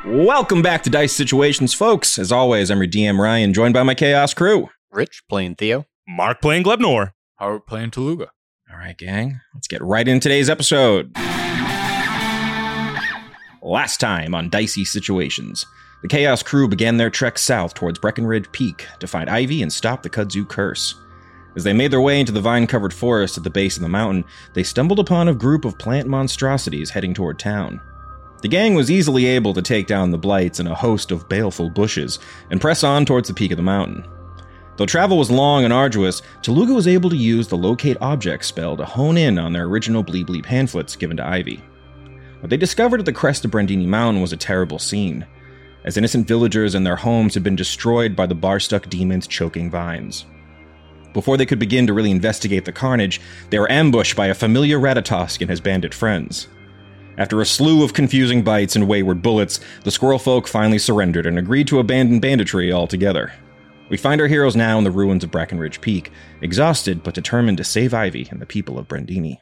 Welcome back to Dice Situations, folks. As always, I'm your DM, Ryan, joined by my Chaos crew. Rich playing Theo. Mark playing Glebnor. Howard playing Toluga. All right, gang. Let's get right into today's episode. Last time on Dicey Situations, the Chaos crew began their trek south towards Breckenridge Peak to find Ivy and stop the Kudzu curse. As they made their way into the vine-covered forest at the base of the mountain, they stumbled upon a group of plant monstrosities heading toward town. The gang was easily able to take down the blights and a host of baleful bushes and press on towards the peak of the mountain. Though travel was long and arduous, Toluga was able to use the Locate Object spell to hone in on their original Bleep Bleep pamphlets given to Ivy. What they discovered at the crest of Brandini Mountain was a terrible scene, as innocent villagers and their homes had been destroyed by the Barstuck demon's choking vines. Before they could begin to really investigate the carnage, they were ambushed by a familiar Ratatosk and his bandit friends. After a slew of confusing bites and wayward bullets, the squirrel folk finally surrendered and agreed to abandon banditry altogether. We find our heroes now in the ruins of Breckenridge Peak, exhausted but determined to save Ivy and the people of Brandini.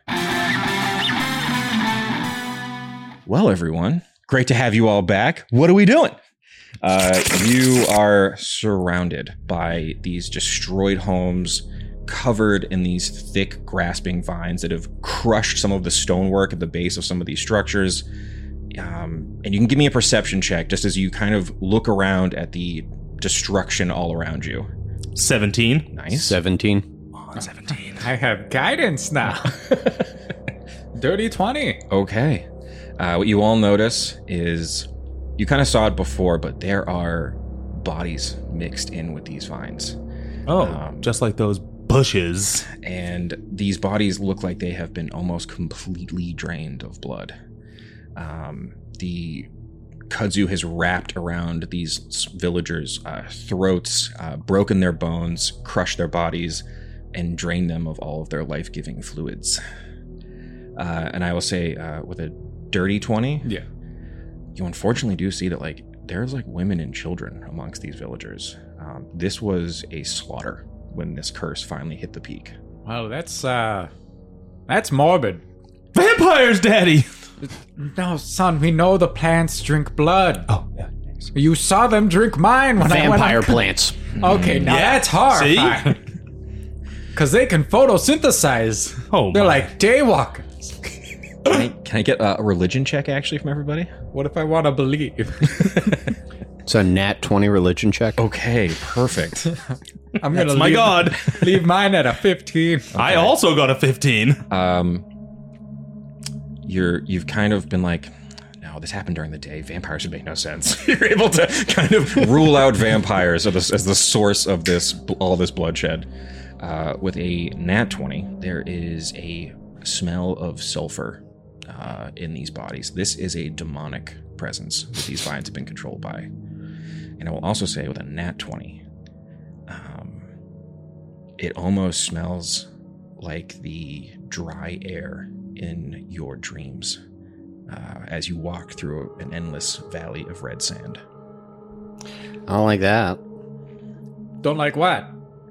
Well, everyone, great to have you all back. What are we doing? You are surrounded by these destroyed homes, covered in these thick, grasping vines that have crushed some of the stonework at the base of some of these structures. And you can give me a perception check just as you kind of look around at the destruction all around you. 17. Nice. 17. Oh, 17. I have guidance now. Dirty 20. Okay. What you all notice is, you kind of saw it before, but there are bodies mixed in with these vines. Oh, just like those bushes. And these bodies look like they have been almost completely drained of blood. The kudzu has wrapped around these villagers' throats, broken their bones, crushed their bodies, and drained them of all of their life-giving fluids. And I will say, with a dirty 20, Yeah. you unfortunately do see that there's women and children amongst these villagers. This was a slaughter when this curse finally hit the peak. Well, that's morbid. Vampires, Daddy! No, son, we know the plants drink blood. Oh, yeah. You saw them drink mine when I went Vampire on... plants. Okay, now Yeah, that's horrifying. Because they can photosynthesize. Oh, They're my. like daywalkers. Can I get a religion check, actually, from everybody? What if I want to believe? It's a nat 20 religion check. Okay, perfect. I'm going to My God. leave mine at a 15. I also got a 15. You've kind of been like, no, this happened during the day. Vampires would make no sense. You're able to kind of rule out vampires as the source of all this bloodshed. With a nat 20, there is a smell of sulfur in these bodies. This is a demonic presence that these vines have been controlled by. And I will also say, with a nat 20, it almost smells like the dry air in your dreams as you walk through an endless valley of red sand. I don't like that. Don't like what?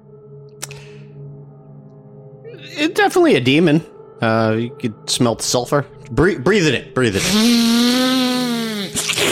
It's definitely a demon. You could smell the sulfur. Breathe it in. Breathe it in.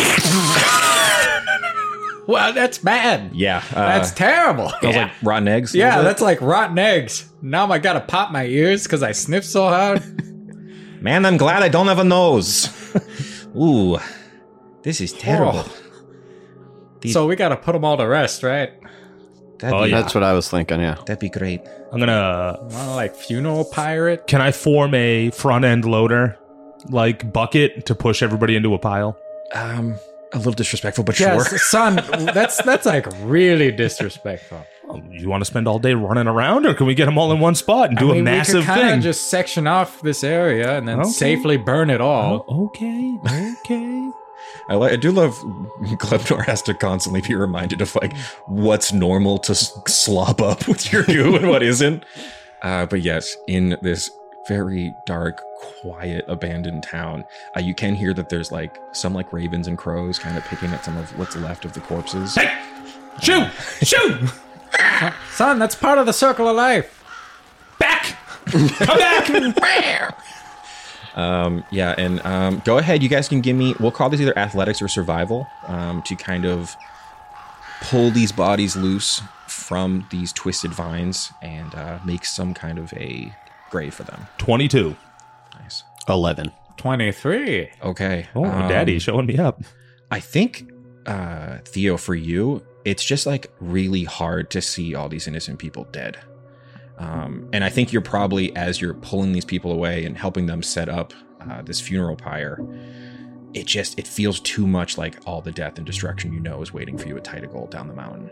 Well, that's bad. Yeah. That's terrible. Smells like rotten eggs. a Yeah, little bit. that's like rotten eggs. Now I gotta pop my ears because I sniff so hard. Man, I'm glad I don't have a nose. Ooh, this is terrible. So we gotta put them all to rest, right? That'd be, That's what I was thinking, yeah. that'd be great. I'm gonna... Wanna like funeral pirate? Can I form a front-end loader, bucket to push everybody into a pile? A little disrespectful, but Yes, sure. son. That's like really disrespectful. You want to spend all day running around, or can we get them all in one spot and do a massive we could kinda thing? just section off this area and then Okay. safely burn it all. Oh, okay. I do love Glebnor has to constantly be reminded of what's normal to slop up with your goo and what isn't. But yes, in this very dark, quiet, abandoned town, you can hear that there's some ravens and crows kind of picking at some of what's left of the corpses. Hey! Shoot! Shoot! Son, that's part of the circle of life. Back! Come back! Yeah, and go ahead. You guys can give me, we'll call this either athletics or survival, to kind of pull these bodies loose from these twisted vines and make some kind of a grave for them. 22. Nice. 11. 23. Okay. Oh, Daddy showing me up. I think, Theo, for you, it's just like really hard to see all these innocent people dead. And I think you're probably, as you're pulling these people away and helping them set up this funeral pyre, it feels too much like all the death and destruction you know is waiting for you at Titagold down the mountain.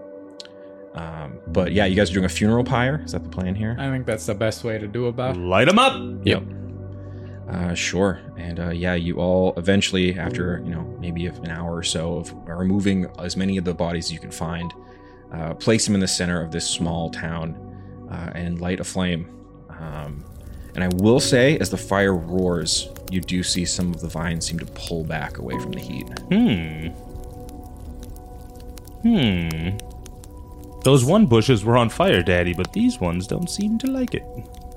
But yeah, you guys are doing a funeral pyre. Is that the plan here? I think that's the best way to do about it. Light them up. Yep. Sure. And yeah, you all eventually, after maybe an hour or so of removing as many of the bodies as you can find, place them in the center of this small town and light a flame. And I will say, as the fire roars, you do see some of the vines seem to pull back away from the heat. Those one bushes were on fire, Daddy, but these ones don't seem to like it.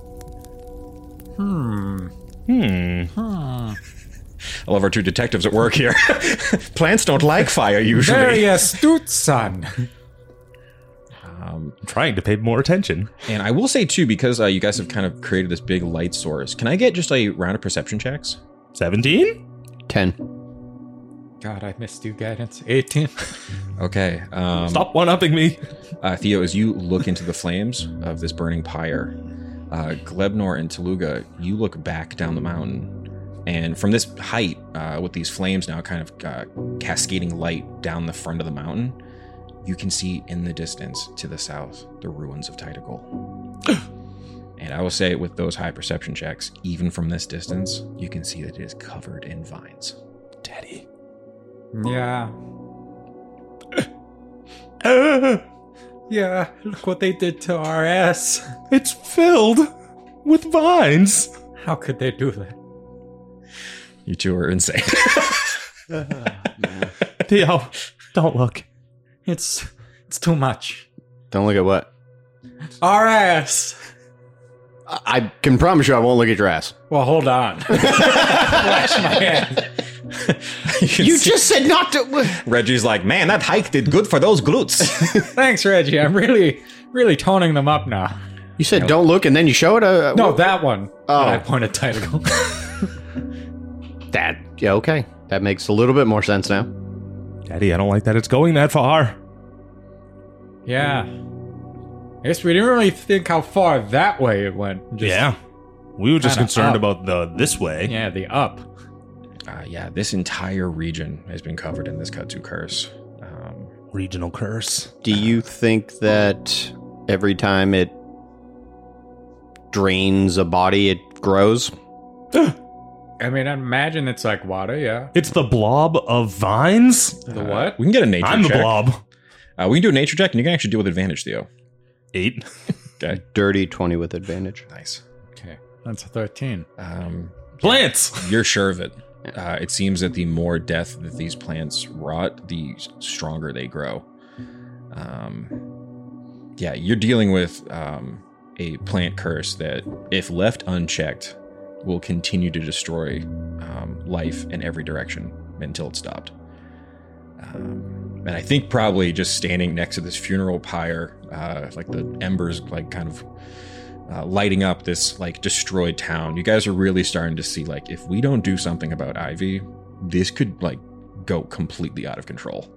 I love our two detectives at work here. Plants don't like fire usually. Very astute, son. I'm trying to pay more attention. And I will say too, because you guys have kind of created this big light source, can I get just a round of perception checks? 17? 10. God, I missed you, guidance. 18. Okay. Stop one-upping me. Theo, as you look into the flames of this burning pyre, Glebnor and Teluga, you look back down the mountain, and from this height, with these flames now kind of cascading light down the front of the mountain, you can see in the distance to the south the ruins of Titagol. And I will say, with those high perception checks, even from this distance, you can see that it is covered in vines. Daddy. Yeah. Yeah, look what they did to our ass. It's filled with vines. How could they do that? You two are insane. Theo, don't look. It's too much. Don't look at what? Our ass. I can promise you I won't look at your ass. Well, hold on. Flash my hand. You just said not to... Reggie's like, man, that hike did good for those glutes. Thanks, Reggie. I'm really toning them up now. You said don't look and then you show it? No, that one. Oh. I pointed Titacle. Yeah, okay. That makes a little bit more sense now. Daddy, I don't like that it's going that far. Yeah. I guess we didn't really think how far that way it went. Just We were just kinda concerned up. about the this way. Yeah, the up. Yeah, this entire region has been covered in this Kudzu curse. Regional curse. Do you think that every time it drains a body, it grows? I mean, I imagine it's like water, yeah. It's the blob of vines? The what? We can get a nature I'm check. the blob. We can do a nature check, and you can actually do it with advantage, Theo. 8. Okay. Dirty 20 with advantage. Nice. Okay, that's a 13. Plants! You're sure of it. It seems that the more death that these plants rot, the stronger they grow. Yeah, you're dealing with a plant curse that, if left unchecked, will continue to destroy life in every direction until it's stopped. And I think probably just standing next to this funeral pyre, like the embers, like kind of lighting up this like destroyed town. You guys are really starting to see, like, if we don't do something about Ivy, this could like go completely out of control.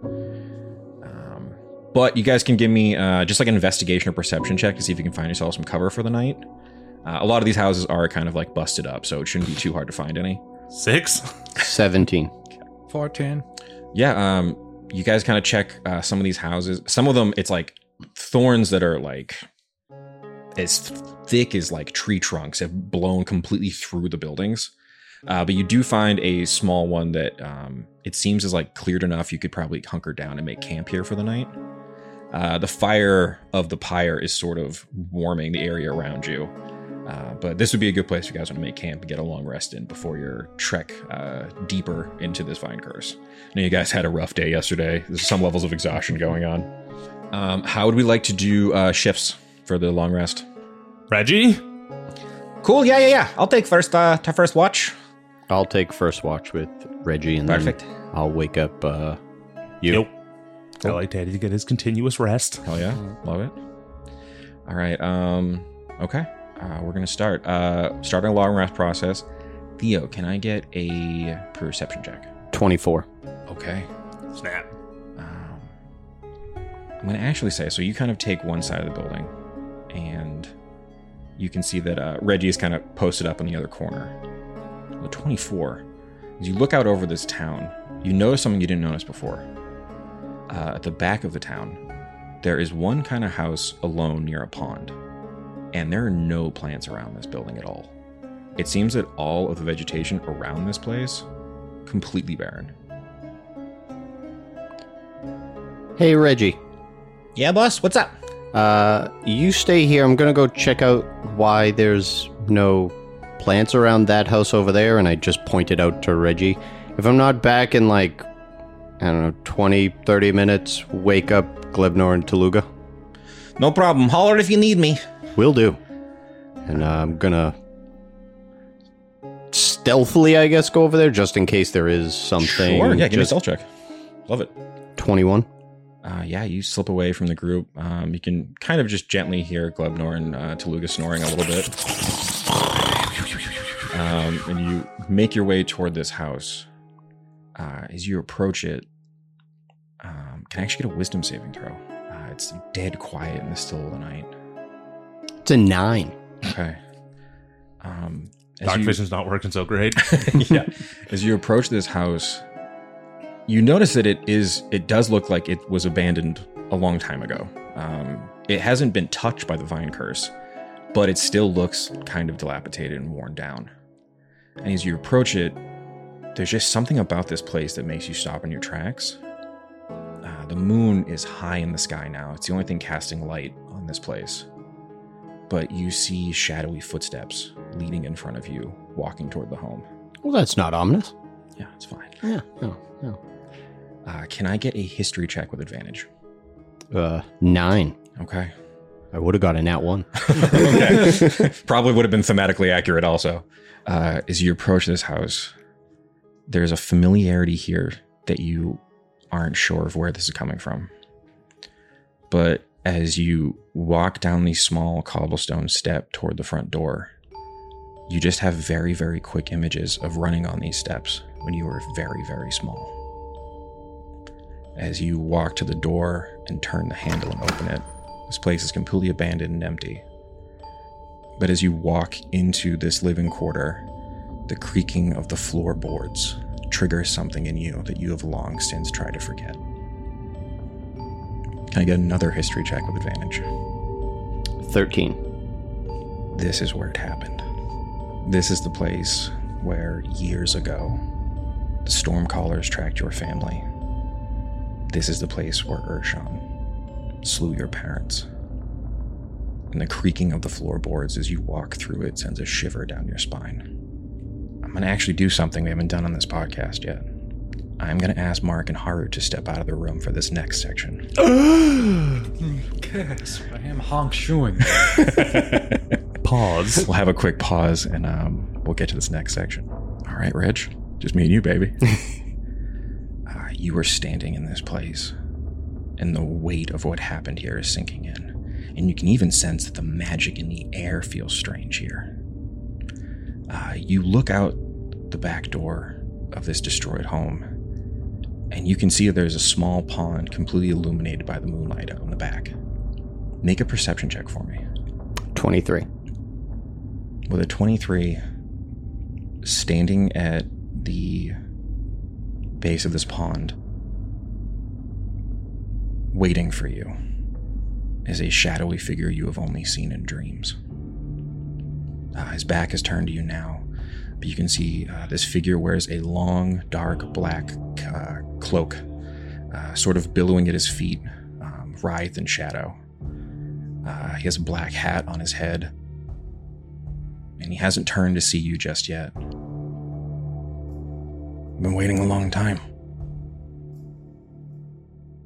But you guys can give me just like an investigation or perception check to see if you can find yourself some cover for the night. A lot of these houses are kind of like busted up, so it shouldn't be too hard to find any. 6? 17. 14. Yeah, you guys kind of check some of these houses. Some of them, it's like thorns that are like as thick as like tree trunks have blown completely through the buildings. But you do find a small one that it seems is like cleared enough you could probably hunker down and make camp here for the night. The fire of the pyre is sort of warming the area around you. But this would be a good place if you guys want to make camp and get a long rest in before your trek deeper into this vine curse. I know you guys had a rough day yesterday. There's some levels of exhaustion going on. How would we like to do shifts for the long rest? Reggie? cool. Yeah. I'll take first watch. I'll take first watch with Reggie, and Perfect. then I'll wake up you. Nope. I like Daddy to get his continuous rest. Hell yeah. Love it. All right. Okay. We're going to start. Starting a long rest process. Theo, can I get a perception check? 24. Okay. Snap. I'm going to actually say, so you kind of take one side of the building, and you can see that Reggie is kind of posted up in the other corner. The 24, as you look out over this town, you notice something you didn't notice before. At the back of the town, there is one kind of house alone near a pond, and there are no plants around this building at all. It seems that all of the vegetation around this place, completely barren. Hey, Reggie. Yeah, boss, what's up? You stay here. I'm gonna go check out why there's no plants around that house over there, and I just pointed out to Reggie. If I'm not back in, like, I don't know, 20, 30 minutes, wake up Glebnor and Taluga. No problem. Holler if you need me. Will do. And I'm gonna stealthily, I guess, go over there, just in case there is something. Sure, yeah, give me a Just stealth check. Love it. 21. Yeah, you slip away from the group. You can kind of just gently hear Glebnor and Taluga snoring a little bit. And you make your way toward this house. As you approach it, can I actually get a wisdom saving throw? It's dead quiet in the still of the night. It's a 9. Okay. Dark vision's not working so great. Yeah. As you approach this house, you notice that it does look like it was abandoned a long time ago. It hasn't been touched by the vine curse, but it still looks kind of dilapidated and worn down. And as you approach it, there's just something about this place that makes you stop in your tracks. The moon is high in the sky now. It's the only thing casting light on this place. But you see shadowy footsteps leading in front of you, walking toward the home. Well, that's not ominous. Yeah, it's fine. Yeah, no. Can I get a history check with advantage? 9. Okay. I would have got a nat 1. Okay. Probably would have been thematically accurate also. As you approach this house, there's a familiarity here that you aren't sure of where this is coming from. But as you walk down the small cobblestone step toward the front door, you just have very, very quick images of running on these steps when you were very, very small. As you walk to the door and turn the handle and open it, this place is completely abandoned and empty. But as you walk into this living quarter, the creaking of the floorboards triggers something in you that you have long since tried to forget. Can I get another history check with advantage? 13. This is where it happened. This is the place where, years ago, the Stormcallers tracked your family. This is the place where Urshan slew your parents. And the creaking of the floorboards as you walk through it sends a shiver down your spine. I'm going to actually do something we haven't done on this podcast yet. I'm going to ask Mark and Haru to step out of the room for this next section. Yes, I am honk shooing. Pause. We'll have a quick pause and we'll get to this next section. All right, Reg. Just me and you, baby. You were standing in this place, and the weight of what happened here is sinking in. And you can even sense that the magic in the air feels strange here. You look out the back door of this destroyed home, and you can see that there's a small pond completely illuminated by the moonlight out in the back. Make a perception check for me. 23. With a 23, standing at the base of this pond, waiting for you, is a shadowy figure you have only seen in dreams. His back is turned to you now, but you can see this figure wears a long, dark, black cloak, sort of billowing at his feet, writhed in shadow. He has a black hat on his head, and he hasn't turned to see you just yet. I've been waiting a long time.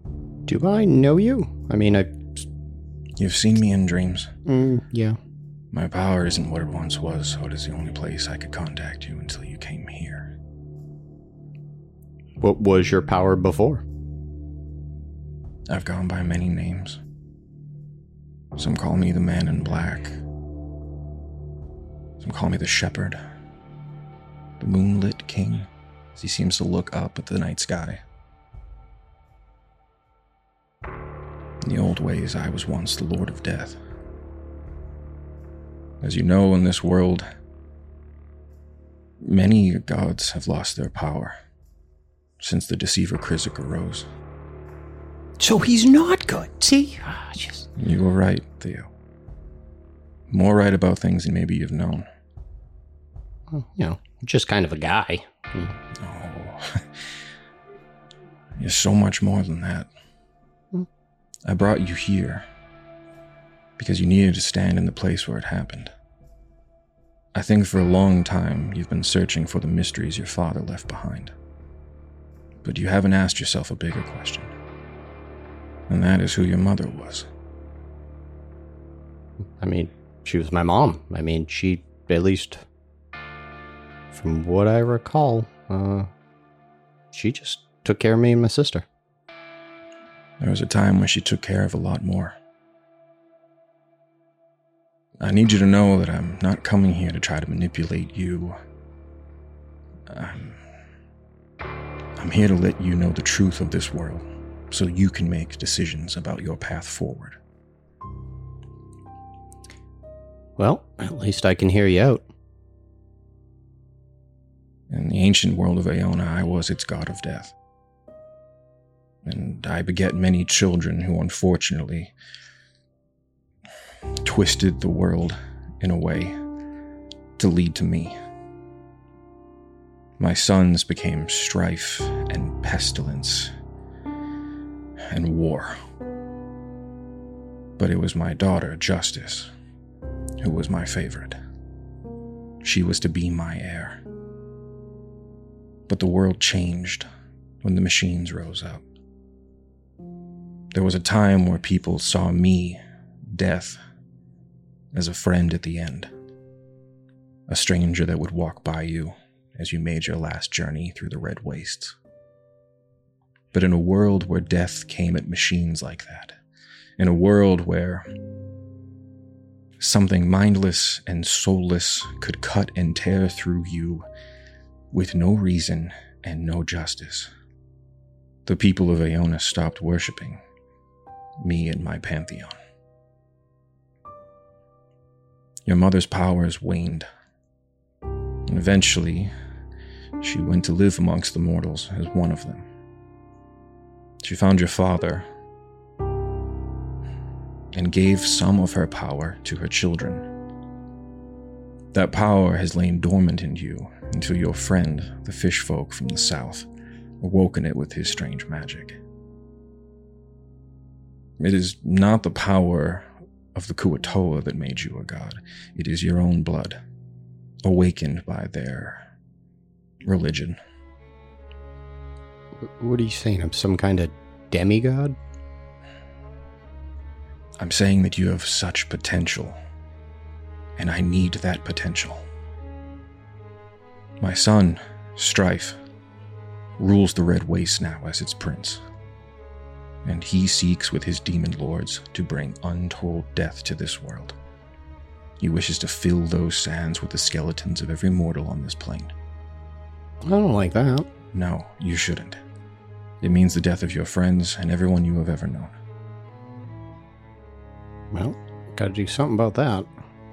Do I know you? I mean, You've seen me in dreams. yeah. My power isn't what it once was, so it is the only place I could contact you until you came here. What was your power before? I've gone by many names. Some call me the Man in Black. Some call me the Shepherd. The Moonlit King, as he seems to look up at the night sky. In the old ways, I was once the Lord of Death. As you know, in this world, many gods have lost their power since the deceiver Krizik arose. So he's not good. See? You were right, Theo. More right about things than maybe you've known. Well, just kind of a guy. Oh, you're so much more than that. I brought you here because you needed to stand in the place where it happened. I think for a long time you've been searching for the mysteries your father left behind. But you haven't asked yourself a bigger question. And that is who your mother was. I mean, she was my mom. I mean, she, at least from what I recall, she just took care of me and my sister. There was a time when she took care of a lot more. I need you to know that I'm not coming here to try to manipulate you. I'm here to let you know the truth of this world, so you can make decisions about your path forward. Well, at least I can hear you out. In the ancient world of Aona, I was its god of death. And I beget many children who unfortunately twisted the world in a way to lead to me. My sons became strife and pestilence and war. But it was my daughter, Justice, who was my favorite. She was to be my heir. But the world changed when the machines rose up. There was a time where people saw me, death, as a friend at the end. A stranger that would walk by you as you made your last journey through the red wastes. But in a world where death came at machines like that, in a world where something mindless and soulless could cut and tear through you with no reason and no justice, the people of Aona stopped worshipping me and my pantheon. Your mother's powers waned, and eventually she went to live amongst the mortals as one of them. She found your father and gave some of her power to her children. That power has lain dormant in you until your friend, the fish folk from the south, awoken it with his strange magic. It is not the power of the Kuatoa that made you a god. It is your own blood, awakened by their religion. What are you saying? I'm some kind of demigod? I'm saying that you have such potential, and I need that potential. My son, Strife, rules the Red Waste now as its prince, and he seeks with his demon lords to bring untold death to this world. He wishes to fill those sands with the skeletons of every mortal on this plane. I don't like that. No, you shouldn't. It means the death of your friends and everyone you have ever known. Well, gotta do something about that.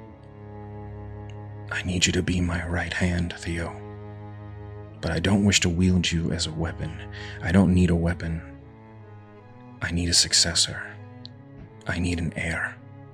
I need you to be my right hand, Theo. But I don't wish to wield you as a weapon. I don't need a weapon. I need a successor. I need an heir.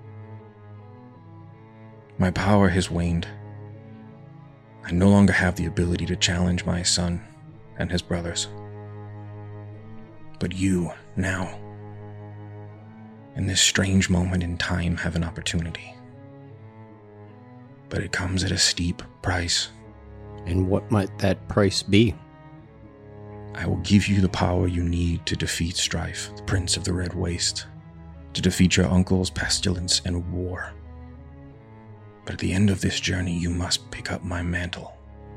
My power has waned. I no longer have the ability to challenge my son and his brothers. But you, now, in this strange moment in time, have an opportunity. But it comes at a steep price. And what might that price be? I will give you the power you need to defeat Strife, the Prince of the Red Waste, to defeat your uncle's pestilence and war. But at the end of this journey, you must pick up my mantle.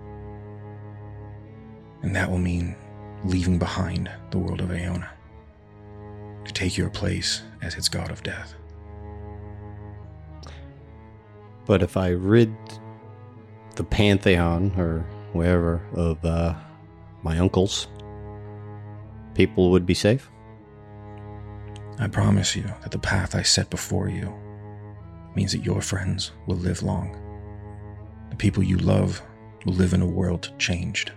And that will mean leaving behind the world of Aeona, to take your place as its god of death. But if I rid the Pantheon, or wherever, of my uncles, people would be safe? I promise you that the path I set before you means that your friends will live long. The people you love will live in a world changed.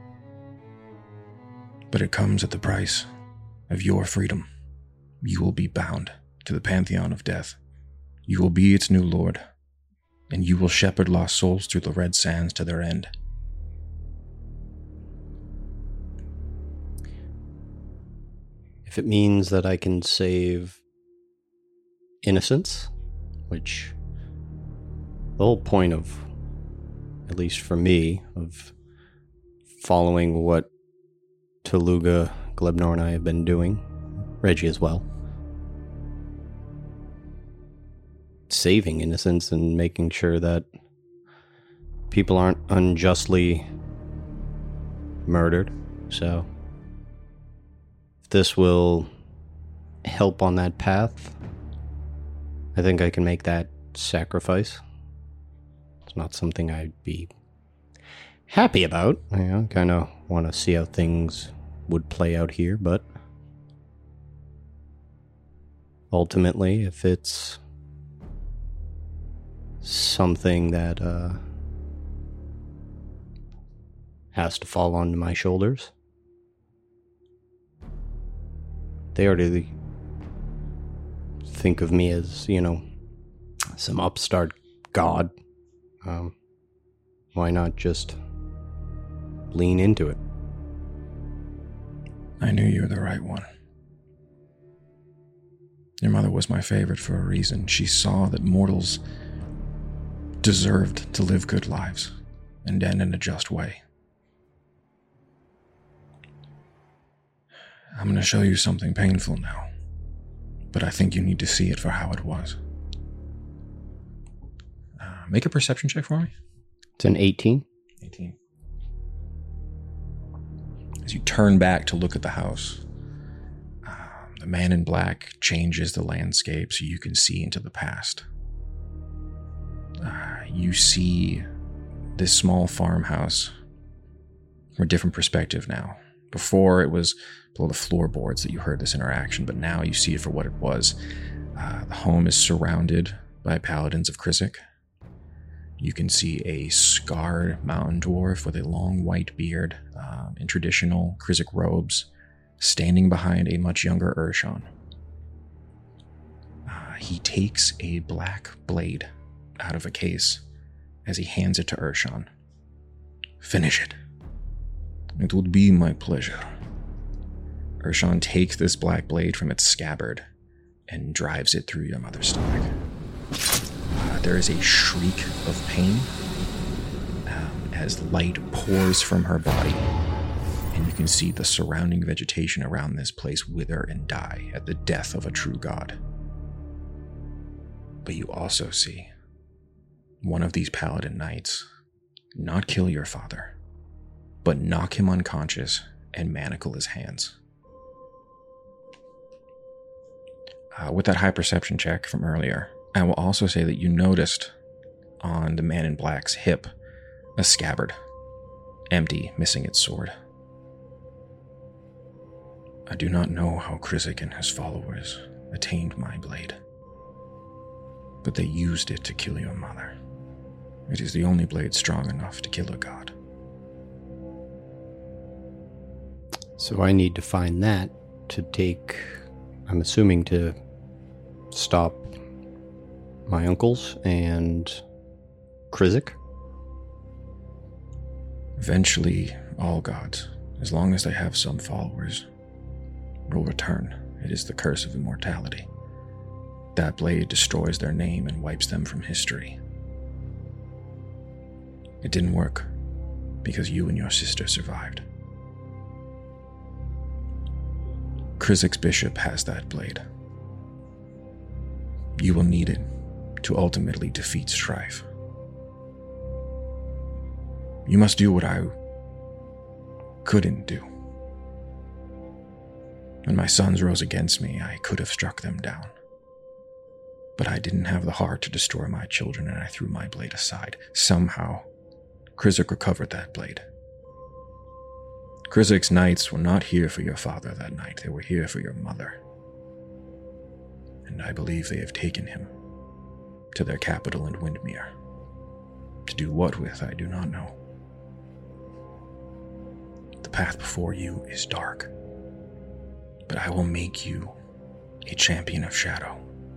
But it comes at the price of your freedom. You will be bound to the Pantheon of Death. You will be its new lord, and you will shepherd lost souls through the Red Sands to their end. If it means that I can save innocence, which the whole point of, at least for me, of following what Taluga, Glebnor, and I have been doing, Reggie as well, saving innocence and making sure that people aren't unjustly murdered. So if this will help on that path, I think I can make that sacrifice. It's not something I'd be happy about. I kind of want to see how things would play out here, but ultimately, if it's something that has to fall onto my shoulders, they already think of me as, some upstart god. Why not just lean into it? I knew you were the right one. Your mother was my favorite for a reason. She saw that mortals deserved to live good lives and end in a just way. I'm going to show you something painful now, but I think you need to see it for how it was. Make a perception check for me. It's an 18. 18. As you turn back to look at the house, the man in black changes the landscape so you can see into the past. You see this small farmhouse from a different perspective now. Before, it was below the floorboards that you heard this interaction, but now you see it for what it was. The home is surrounded by paladins of Krizik. You can see a scarred mountain dwarf with a long white beard in traditional Krizik robes, standing behind a much younger Urshan. He takes a black blade out of a case as he hands it to Urshan. Finish it. It would be my pleasure. Urshan takes this black blade from its scabbard and drives it through your mother's stomach. There is a shriek of pain as light pours from her body, and you can see the surrounding vegetation around this place wither and die at the death of a true god. But you also see one of these paladin knights not kill your father, but knock him unconscious and manacle his hands. With that high perception check from earlier, I will also say that you noticed on the man in black's hip a scabbard, empty, missing its sword. I do not know how Krizik and his followers attained my blade, but they used it to kill your mother. It is the only blade strong enough to kill a god. So I need to find that to take, I'm assuming, to stop my uncles and Krizik. Eventually, all gods, as long as they have some followers, will return. It is the curse of immortality. That blade destroys their name and wipes them from history. It didn't work, because you and your sister survived. Krizik's bishop has that blade. You will need it to ultimately defeat Strife. You must do what I couldn't do. When my sons rose against me, I could have struck them down. But I didn't have the heart to destroy my children, and I threw my blade aside. Somehow, Krizik recovered that blade. Krizik's knights were not here for your father that night. They were here for your mother. And I believe they have taken him to their capital in Windmere. To do what with, I do not know. The path before you is dark, but I will make you a champion of shadow.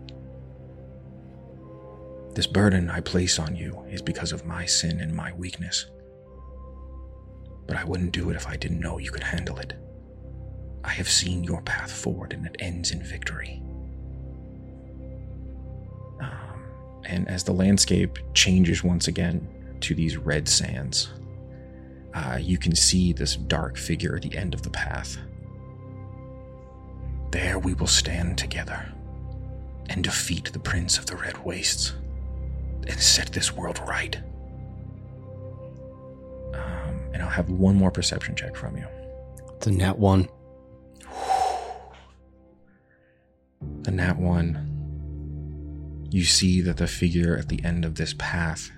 This burden I place on you is because of my sin and my weakness. But I wouldn't do it if I didn't know you could handle it. I have seen your path forward, and it ends in victory. And as the landscape changes once again to these red sands, you can see this dark figure at the end of the path. There we will stand together and defeat the Prince of the Red Wastes and set this world right. And I'll have one more perception check from you. It's a nat 1. The nat 1. You see that the figure at the end of this path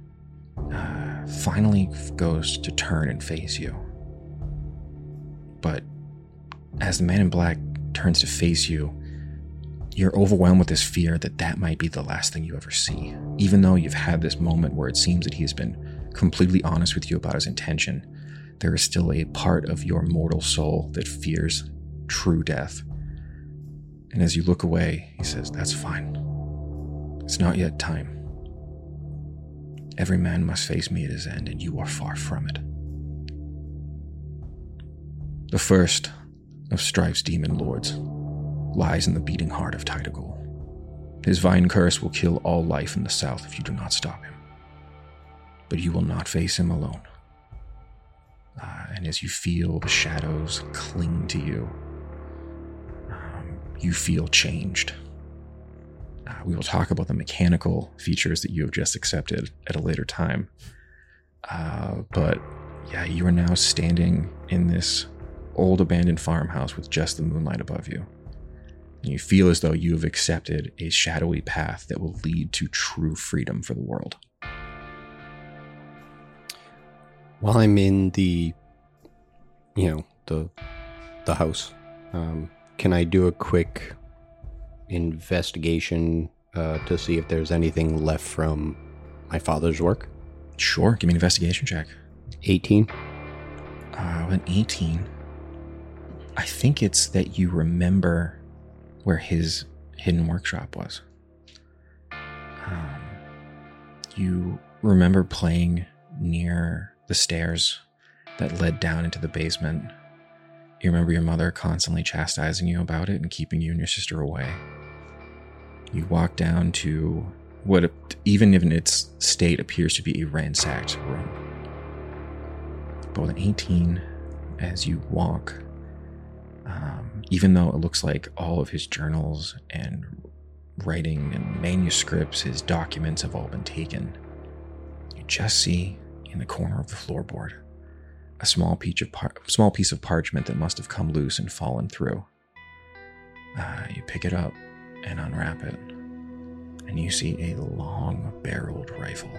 finally goes to turn and face you. But as the man in black turns to face you, you're overwhelmed with this fear that that might be the last thing you ever see. Even though you've had this moment where it seems that he has been completely honest with you about his intention, there is still a part of your mortal soul that fears true death. And as you look away, he says, "That's fine. It's not yet time. Every man must face me at his end, and you are far from it." The first of Strife's demon lords lies in the beating heart of Tydagul. His vine curse will kill all life in the south if you do not stop him. But you will not face him alone. And as you feel the shadows cling to you, you feel changed. We will talk about the mechanical features that you have just accepted at a later time. But yeah, you are now standing in this old abandoned farmhouse with just the moonlight above you. And you feel as though you have accepted a shadowy path that will lead to true freedom for the world. While I'm in the house, can I do a quick investigation to see if there's anything left from my father's work? Sure, give me an investigation check. 18. An 18. I think it's that you remember where his hidden workshop was. You remember playing near the stairs that led down into the basement. You remember your mother constantly chastising you about it and keeping you and your sister away. You walk down to what, even in its state, appears to be a ransacked room. But with an 18, as you walk, even though it looks like all of his journals and writing and manuscripts, his documents have all been taken, you just see in the corner of the floorboard a small piece of parchment that must have come loose and fallen through. You pick it up and unwrap it, and you see a long-barreled rifle.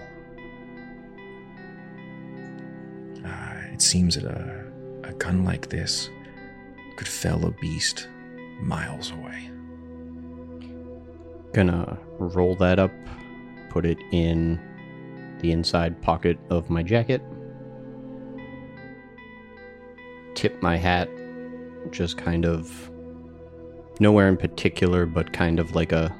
It seems that a gun like this could fell a beast miles away. Gonna roll that up, put it in the inside pocket of my jacket, tip my hat, just kind of nowhere in particular, but kind of like a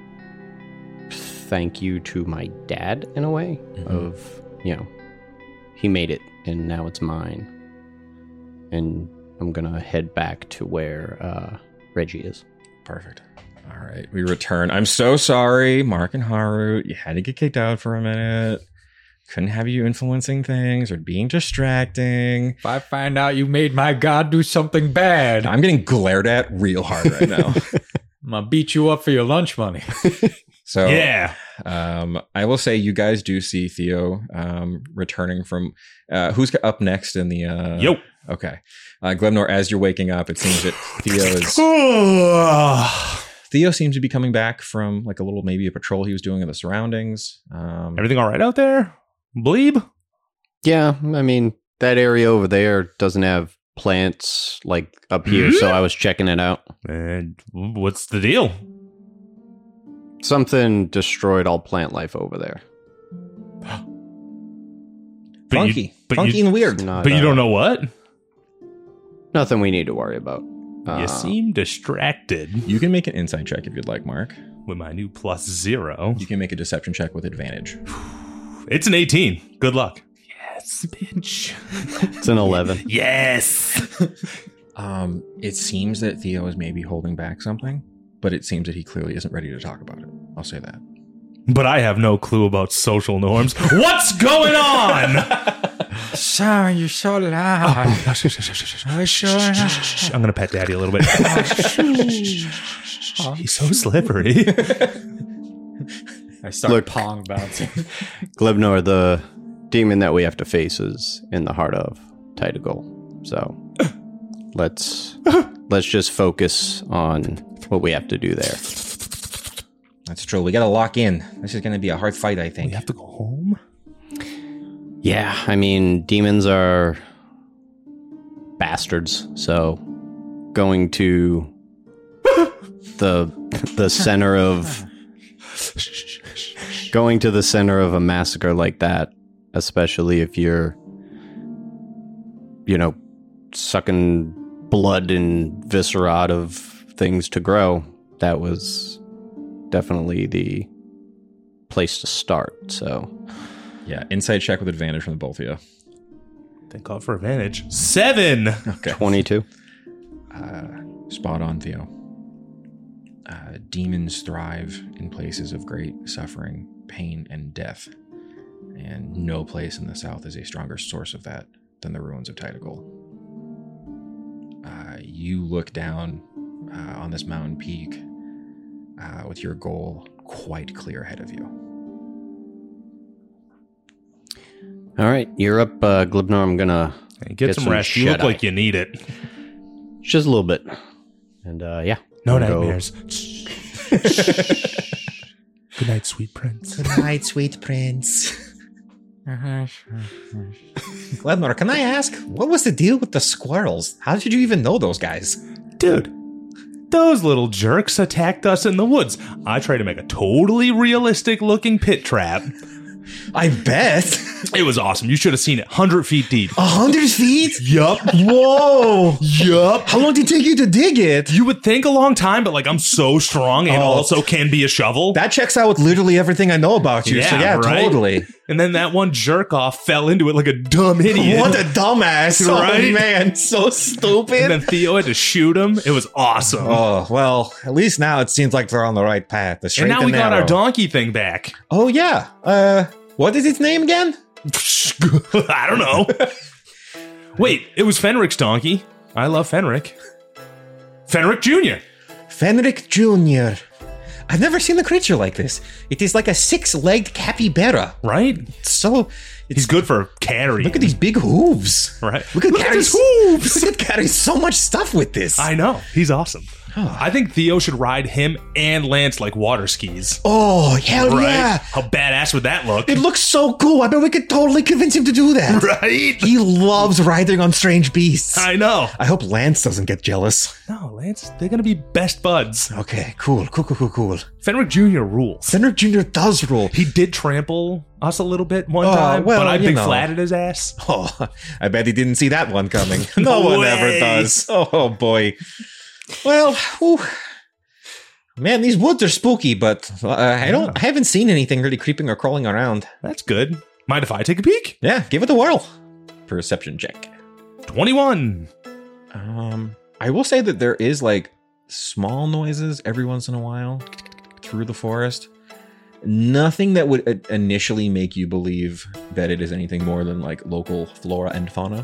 thank you to my dad in a way. Of, he made it and now it's mine. And I'm gonna head back to where Reggie is. Perfect. All right, we return. I'm so sorry, Mark and Haru. You had to get kicked out for a minute. Couldn't have you influencing things or being distracting. If I find out you made my god do something bad, I'm getting glared at real hard right now. I'm gonna beat you up for your lunch money. So Yeah. I will say you guys do see Theo returning from who's up next in the Yo. Okay. Glemnor, as you're waking up, it seems that Theo seems to be coming back from like a little, maybe a patrol he was doing in the surroundings. Everything all right out there? Bleeb? Yeah, I mean, that area over there doesn't have plants like up here, so I was checking it out. And what's the deal? Something destroyed all plant life over there. Funky. Funky and weird. Not, But you don't know what? Nothing we need to worry about. You seem distracted. You can make an insight check if you'd like, Mark. With my new +0. You can make a deception check with advantage. It's an 18. Good luck. Yes, bitch. It's an 11. Yes. It seems that Theo is maybe holding back something, but it seems that he clearly isn't ready to talk about it. I'll say that. But I have no clue about social norms. What's going on? Sorry, you're so loud. I'm going to pet Daddy a little bit. He's so slippery. I start Look. pong bouncing. Glibnor, the demon that we have to face, is in the heart of Titagal. So let's just focus on what we have to do there. That's true. We got to lock in. This is going to be a hard fight, I We think. have to go home? Yeah, I mean, demons are bastards, so going to the center of a massacre like that, especially if you're, sucking blood and viscera out of things to grow, that was definitely the place to start. So Yeah, insight check with advantage from the both of you. Thank God for advantage. 7. Okay. 22. Spot on, Theo. Demons thrive in places of great suffering, pain, and death. And no place in the south is a stronger source of that than the ruins of Titagal. You look down on this mountain peak with your goal quite clear ahead of you. All right, you're up, Glibnor. I'm gonna Hey, Get get some some rest. You look shut-eye. like you need it. just a little bit, and yeah, No I'm gonna go- nightmares. Good night, sweet prince. Good night, sweet prince. Glenmore, can I ask, what was the deal with the squirrels? How did you even know those guys? Dude, those little jerks attacked us in the woods. I tried to make a totally realistic looking pit trap. I bet. It was awesome. You should have seen it. 100 feet deep. 100 feet? Yup. Whoa. Yup. How long did it take you to dig it? You would think a long time, but like I'm so strong and Oh. also can be a shovel. That checks out with literally everything I know about you. So Yeah, yeah, right? totally. And then that one jerk off fell into it like a dumb idiot. What a dumbass. Right? Oh, man. So stupid. And then Theo had to shoot him. It was awesome. Oh, well, at least now it seems like they're on the right path. The straight and now we got our narrow. donkey thing back. Oh, yeah. What is its name again? I don't know. Wait, it was Fenric's donkey. I love Fenric. Fenric Jr. Fenric Jr. I've never seen a creature like this. It is like a 6-legged capybara. Right? So, He's good for carrying. look at these big hooves. Right. We could Look at carry his hooves. We could carry so much stuff with this. I know. He's awesome. I think Theo should ride him and Lance like water skis. Oh, hell Right? yeah. How badass would that look? It looks so cool. I bet we could totally convince him to do that. Right? He loves riding on strange beasts. I know. I hope Lance doesn't get jealous. No, Lance, they're going to be best buds. Okay, cool. Fenric Jr. rules. Fenric Jr. does rule. He did trample us a little bit one Oh, time, well, but I you big know. flatted his ass. Oh, I bet he didn't see that one coming. No one ever way. does. Oh, boy. Well, whew. Man, these woods are spooky, but I haven't seen anything really creeping or crawling around. That's good. Mind if I take a peek? Yeah, give it a whirl. Perception check. 21. I will say that there is like small noises every once in a while through the forest. Nothing that would initially make you believe that it is anything more than like local flora and fauna.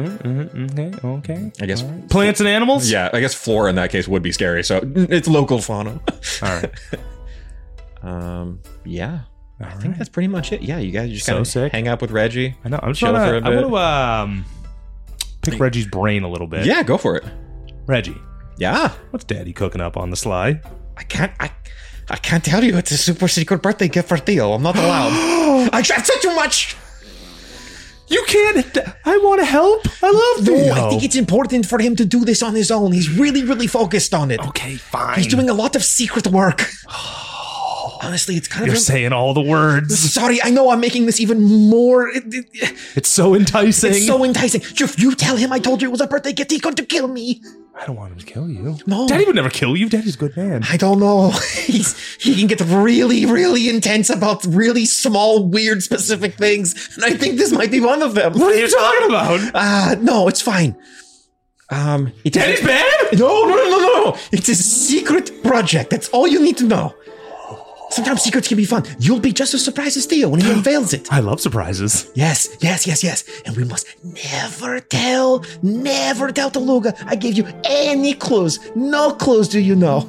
Okay. I guess. Plants and animals? Yeah, I guess flora in that case would be scary. So it's local fauna. All right. Yeah. I think that's pretty much it. Yeah, you guys just So kind of sick. hang out with Reggie. I know. I'm Chill for a bit. I want to pick Reggie's brain a little bit. Yeah, go for it. Reggie, Yeah. what's Daddy cooking up on the sly? I can't tell you. It's a super secret birthday gift for Theo. I'm not allowed. I've said too much. You can't. I want to help. I love No, Theo. I think it's important for him to do this on his own. He's really, really focused on it. Okay, fine. He's doing a lot of secret work. Honestly, it's kind You're of... saying all the words. Sorry, I know I'm making this even more... It's so enticing. It's so enticing. If you tell him I told you it was a birthday gift, he's going to kill me. I don't want him to kill you. No. Daddy would never kill you. Daddy's a good man. I don't know. He can get really, really intense about really small, weird, specific things. And I think this might be one of them. What are you talking about? No, it's fine. Daddy's bad? No. It's a secret project. That's all you need to know. Sometimes secrets can be fun. You'll be just as surprised as Theo when he unveils it. I love surprises. Yes. And we must never tell Toluga I gave you any clues. No clues do you know.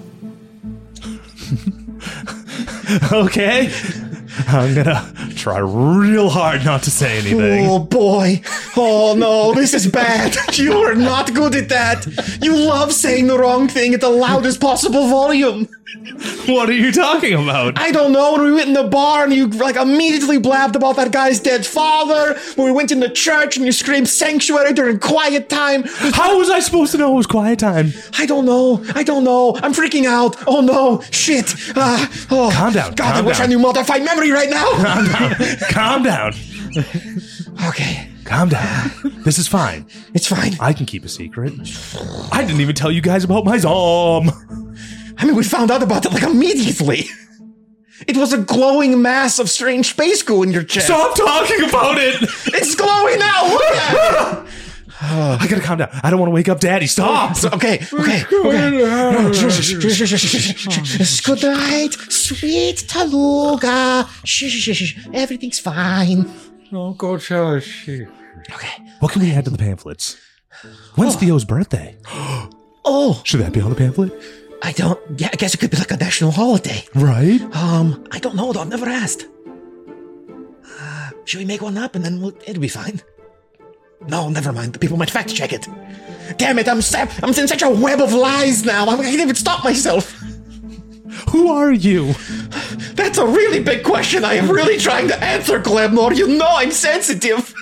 Okay. I'm gonna try real hard not to say anything. Oh boy. Oh no, this is bad. You are not good at that. You love saying the wrong thing at the loudest possible volume. What are you talking about? I don't know, when we went in the bar and you like immediately blabbed about that guy's dead father, when we went in the church and you screamed sanctuary during quiet time. How was I supposed to know it was quiet time? I don't know. I'm freaking out. Oh no, shit. Calm down, God, calm I wish down. I knew modified memory right now. Calm down. Okay, Calm down. This is fine. it's fine. I can keep a secret. I didn't even tell you guys about my Zom. I mean, we found out about it like immediately. It was a glowing mass of strange space goo in your chest. Stop talking about it. It's glowing now. Look at it. I gotta calm down. I don't want to wake up Daddy. Stop. Okay. Good night, sweet Taluga. Shh. Everything's fine. Don't go tell her she. Okay. What can we add to the pamphlets? When's Theo's birthday? Oh, Should that be on the pamphlet? I guess it could be like a national holiday. Right? I don't know though. I've never asked. Should we make one up and then it'll be fine? No, never mind. The people might fact check it. Damn it! I'm in such a web of lies now. I can't even stop myself. Who are you? That's a really big question. I am really trying to answer, Glebnor. You know I'm sensitive.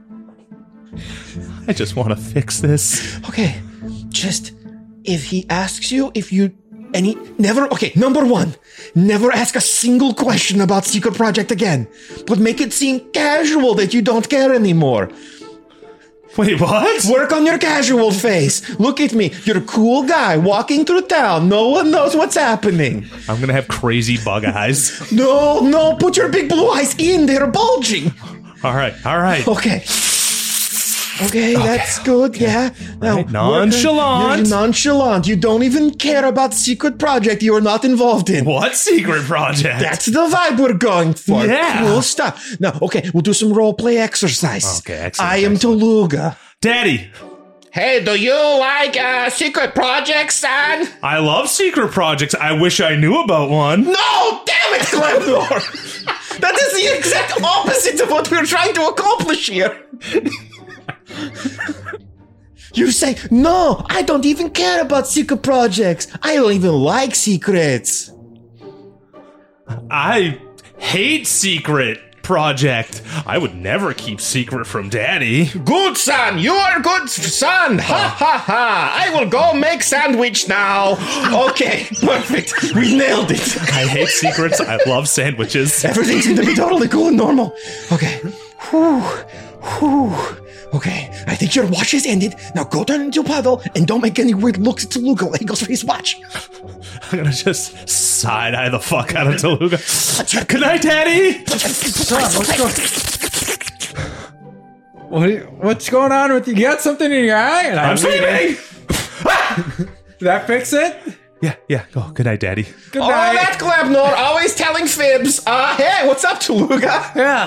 I just want to fix this. Okay, just if he asks you number one, never ask a single question about Secret Project again, but make it seem casual that you don't care anymore. Wait, what? Work on your casual face. Look at me. You're a cool guy walking through town. No one knows what's happening. I'm gonna have crazy bug eyes. No, put your big blue eyes in. They're bulging. All right. Okay, that's good, yeah. Now, Right, nonchalant. You're nonchalant. You don't even care about secret project you are not involved in. What secret project? That's the vibe we're going for. Yeah. Cool stuff. Now, okay, we'll do some role play exercise. Okay, excellent, I am Toluga. Daddy, Hey, do you like secret projects, son? I love secret projects. I wish I knew about one. No, damn it, Glemnor! That is the exact opposite of what we're trying to accomplish here. You say, no, I don't even care about secret projects. I don't even like secrets. I hate secret project. I would never keep secret from Daddy. Good son, you are good son. Ha ha ha. I will go make sandwich now. Okay, perfect. We nailed it. I hate secrets. I love sandwiches. Everything's going to be totally cool and normal. Okay. Whew. Okay, I think your watch has ended. Now go turn into a puddle and don't make any weird looks at Toluga when he goes for his watch. I'm gonna just side-eye the fuck out of Toluga. Good night, Daddy! What's going on with you? You got something in your eye? And I'm sleeping! Did that fix it? Yeah. Go. Good night, Daddy. Good Oh, night. that Glebnor, always telling fibs. Hey, what's up, Toluga? Yeah.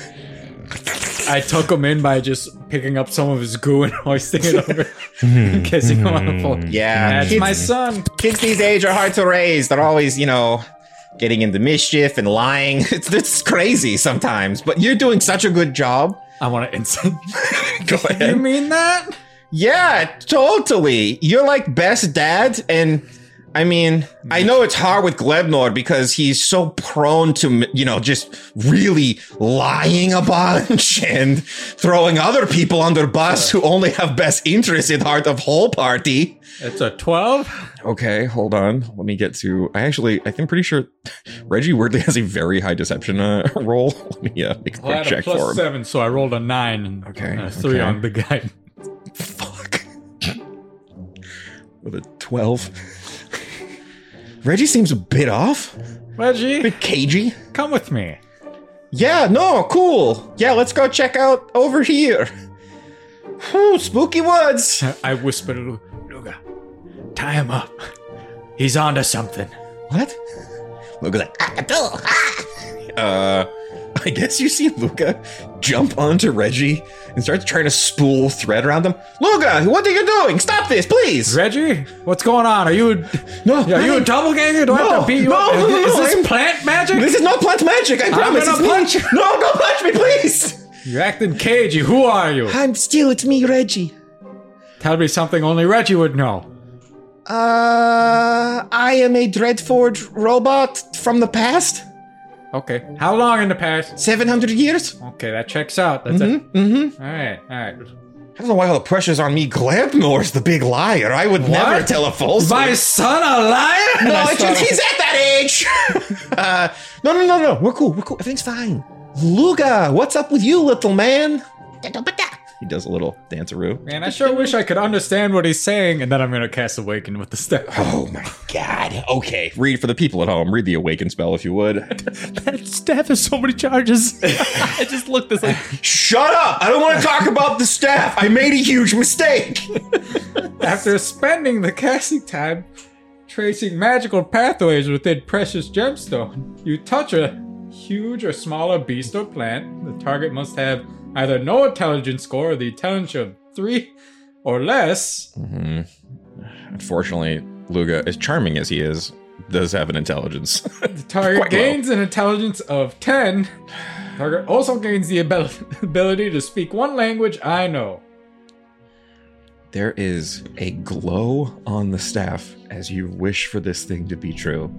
I took him in by just picking up some of his goo and hoisting it over and kissing him on the forehead. Yeah, That's kids, my son. kids these age are hard to raise. They're always, getting into mischief and lying. It's crazy sometimes, but you're doing such a good job. I want to insult. Go ahead. You mean that? Yeah, totally. You're like best dad, and I mean, I know it's hard with Glebnor because he's so prone to, just really lying a bunch and throwing other people under bus who only have best interests at heart of whole party. It's a 12. Okay, hold on. Let me get to. I think pretty sure Reggie weirdly has a very high deception roll. Let me make a Well, I quick had a check for him. +7, so I rolled a 9 and Okay, a 3 okay. on the guy. Fuck. With a 12. Reggie seems a bit off. A Reggie, bit cagey. come with me. Yeah, no, cool. Yeah, let's go check out over here. Whew, spooky woods. I whispered to Luga, tie him up. He's onto something. What? Luca's like, I guess you see Luca jump onto Reggie and starts trying to spool thread around him. Luca, what are you doing? Stop this, please. Reggie, what's going on? Are you No, are you a doppelganger? Do I have to beat you up? Is this I'm- plant magic? This is not plant magic, I promise. gonna It's punch me. you. No, don't punch me, please. You're acting cagey. Who are you? It's me, Reggie. Tell me something only Reggie would know. I am a Dreadforge robot from the past. Okay. How long in the past? 700 years. Okay, that checks out. That's it. Mm-hmm. All right. I don't know why all the pressure's on me. Glebnor's the big liar. I would never tell a falsehood. My son a liar? No, it's just he's at that age. No. We're cool. Everything's fine. Luga, what's up with you, little man? He does a little danceroo. Man, I sure wish I could understand what he's saying, and then I'm gonna cast Awaken with the staff. Oh my god. Okay, read for the people at home. Read the Awaken spell if you would. That staff has so many charges. I just looked this like. Shut up! I don't want to talk about the staff. I made a huge mistake. After spending the casting time tracing magical pathways within precious gemstone, you touch a huge or smaller beast or plant. The target must have either no intelligence score or the intelligence of 3 or less. Unfortunately, Luga, as charming as he is, does have an intelligence. The target Quite low. gains an intelligence of 10. Target also gains the ability to speak one language I know. There is a glow on the staff as you wish for this thing to be true.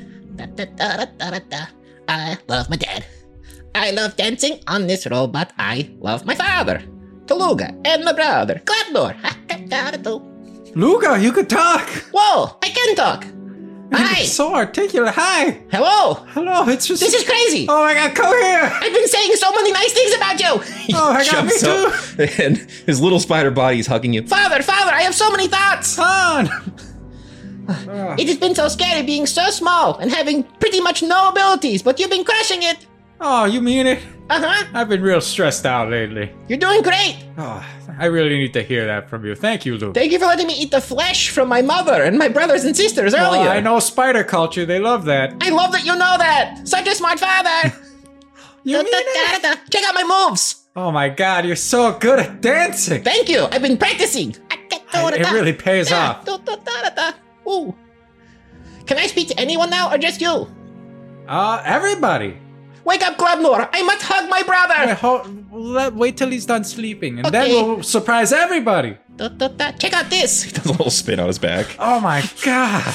I love my dad. I love dancing on this robot. I love my father, Toluga, and my brother, Glabnor. Luga, you could talk! Whoa, I can talk. Hi. So articulate. Hi! Hello. Hello, it's just... This is crazy. Oh my god, come here! I've been saying so many nice things about you. Oh my god, me Jumps too! up, and his little spider body's hugging you. Father, I have so many thoughts. On! It has been so scary being so small and having pretty much no abilities, but you've been crushing it. Oh, you mean it? Uh-huh. I've been real stressed out lately. You're doing great. Oh, I really need to hear that from you. Thank you, Luke. Thank you for letting me eat the flesh from my mother and my brothers and sisters earlier. I know spider culture. They love that. I love that you know that. Such a smart father. You mean it? Check out my moves. Oh my god, you're so good at dancing. Thank you. I've been practicing. It really pays off. Ooh. Can I speak to anyone now or just you? Everybody. Wake up, Glabnor. I must hug my brother. Wait till he's done sleeping, and Okay. then we'll surprise everybody. Check out this. He does a little spin on his back. Oh my god.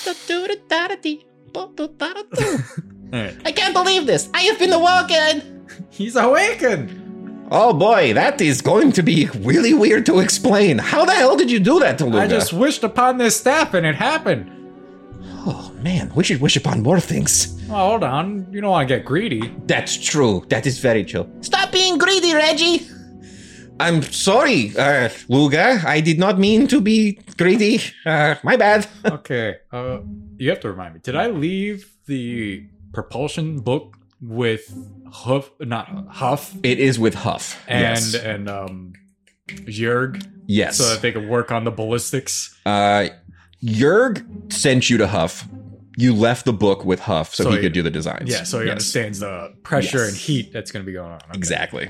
I can't believe this. I have been awoken. He's awakened. Oh boy, that is going to be really weird to explain. How the hell did you do that to Luga? I just wished upon this staff, and it happened. Oh man, we should wish upon more things. Oh, hold on. You don't want to get greedy. That's true. That is very true. Stop being greedy, Reggie. I'm sorry, Luga. I did not mean to be greedy. My bad. Okay. You have to remind me. Did I leave the propulsion book with Huff? Not Huff. It is with Huff. And yes. Jurg, Yes. so that they could work on the ballistics. Jurg sent you to Huff. You left the book with Huff so he could do the designs. Yeah, so he Yes. understands the pressure Yes. and heat that's going to be going on. Okay. Exactly.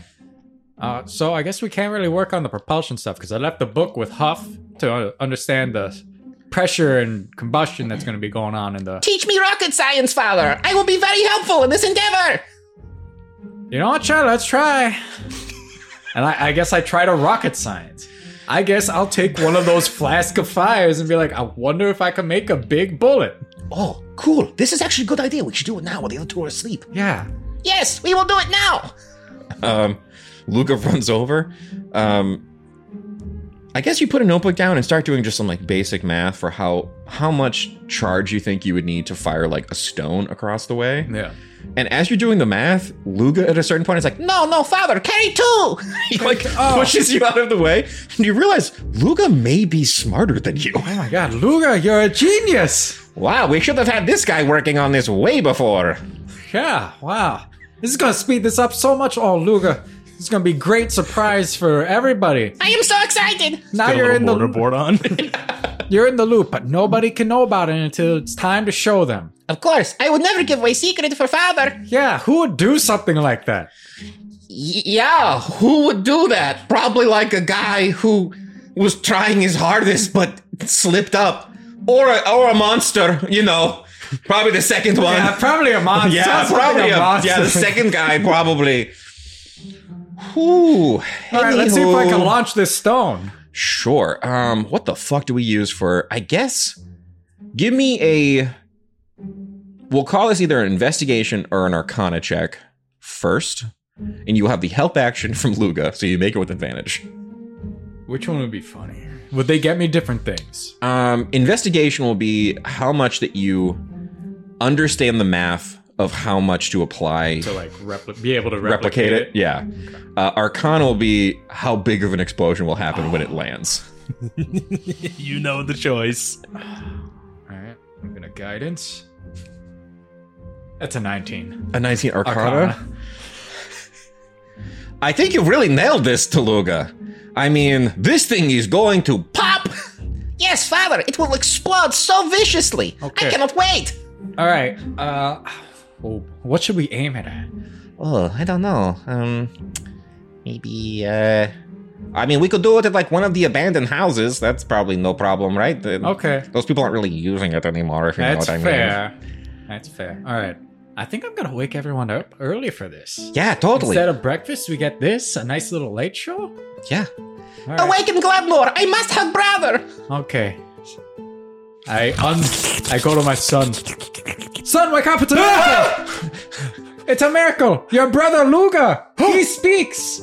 So I guess we can't really work on the propulsion stuff because I left the book with Huff to understand the pressure and combustion that's going to be going on in the... Teach me rocket science, Father. I will be very helpful in this endeavor. You know what, child? Let's try. And I guess I tried a rocket science. I guess I'll take one of those flask of fires and be like, I wonder if I can make a big bullet. Oh, cool. This is actually a good idea. We should do it now while the other two are asleep. Yeah. Yes, we will do it now. Luca runs over. I guess you put a notebook down and start doing just some like basic math for how much charge you think you would need to fire like a stone across the way. Yeah. And as you're doing the math, Luga at a certain point is like, No, Father, carry two. he like pushes you out of the way, and you realize Luga may be smarter than you. Oh my God, Luga, you're a genius. Wow, we should have had this guy working on this way before. Yeah, wow. This is going to speed this up so much. Oh, Luga, this is going to be a great surprise for everybody. I am so excited. Now Got a you're in little the mortarboard on. you're in the loop, but nobody can know about it until it's time to show them. Of course, I would never give away secret for Father. Yeah, who would do something like that? Yeah, who would do that? Probably like a guy who was trying his hardest but slipped up. Or a monster, you know. Probably the second one. Yeah, probably a monster. Yeah, Sounds like probably a monster. yeah, the second guy probably. Whew. All right, let's see if I can Anywho. launch this stone. Sure. What the fuck do we use for? I guess. Give me a. We'll call this either an investigation or an Arcana check first, and you will have the help action from Luga, so you make it with advantage. Which one would be funny? Would they get me different things? Investigation will be how much that you understand the math of how much to apply To like be able to replicate it. Yeah. Arcana will be how big of an explosion will happen when it lands. You know the choice. All right, I'm gonna guidance. That's a 19. A 19 Arcana? Arcana. I think you've really nailed this, Taluga. I mean, this thing is going to pop. Yes, Father, it will explode so viciously. Okay. I cannot wait. All right. What should we aim it at? Oh, I don't know. Maybe, I mean, we could do it at, like, one of the abandoned houses. That's probably no problem, right? Okay. Those people aren't really using it anymore, if you know That's what I mean. fair. That's fair. All right. I think I'm gonna wake everyone up early for this. Yeah, totally. Instead of breakfast, we get this, a nice little late show. Yeah. All right. Awaken Glabnor. I must hug brother. Okay. I go to my son. Son, wake up! It's a miracle! It's a miracle! Your brother Luga! He speaks!